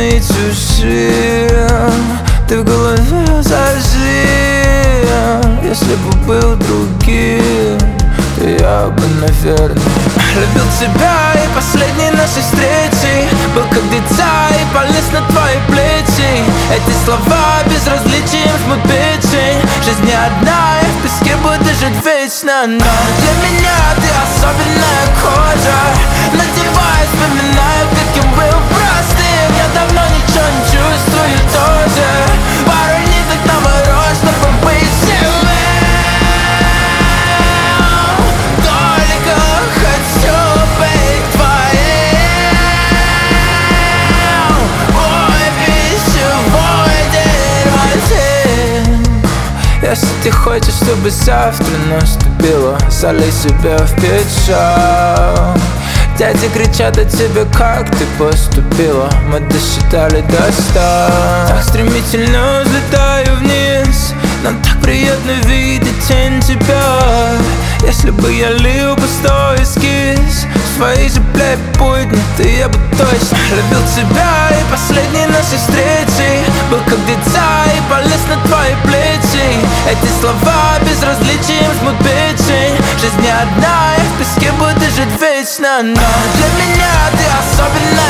и чужим. Ты в голове зажим. Если бы был другим, то я бы, наверное, любил тебя. И последней нашей встречи был как дитя и полез на твои плечи. Эти слова безразличием жмут печень. Жизнь не одна, и в песке буду жить вечно. Но для меня ты особенная кожа. Надевай, вспоминаю, каким был простым. Я давно ничего не чувствую тоже. Пару ниток на мороз, чтобы быть живым. Только хочу быть твоим. Мой пищевой дерьмотин. Если ты хочешь, чтобы завтра наступило, залей себя в печаль. Дяди кричат о тебе, как ты поступила. Мы досчитали до 100. Так стремительно взлетаю вниз. Нам так приятно видеть тень тебя. Если бы я лил пустой эскиз своей же подняты, я бы точно любил тебя. И последней нашей встречи был как дитя и полез на твои плечи. Эти слова безразличием жмут печень. Жизнь не одна, и в песке буду жить вечно. Но для меня ты особенная